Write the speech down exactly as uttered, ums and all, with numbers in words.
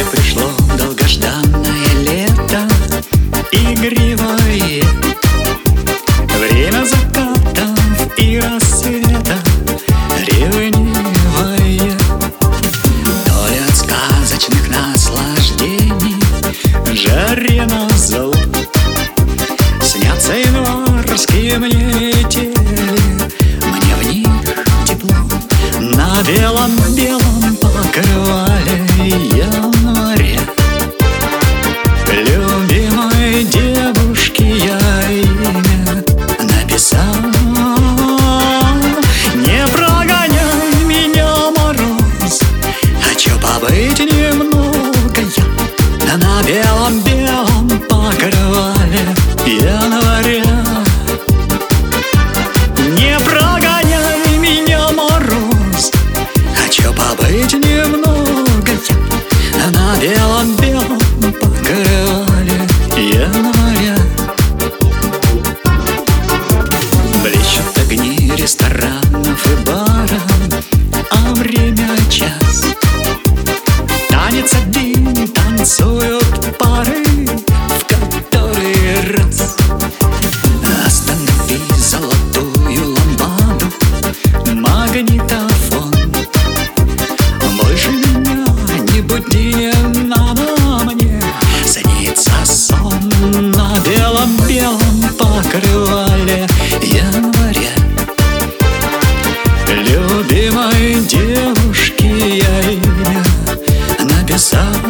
пришло долгожданное лето, игривое время закатов и рассветов, ревнивое. То ли от сказочных наслаждений жаре на зло снятся январские мне метели, мне в них тепло. На белом-белом покрывале января любимой девушке я имя написал. Не прогоняй меня, мороз, хочу побыть немного я на белом-белом покрывале января. Не прогоняй меня, мороз, хочу побыть немного я на белом-белом покрывале января. Блещут огни ресторанов и баров, а время час. Танец один, танцуют пары, в который раз. Останови золотую лампаду, магнитофон. Больше меня не буди, надо мне снится сон на белом-белом покрывале января. Любимой девушке я имя написал.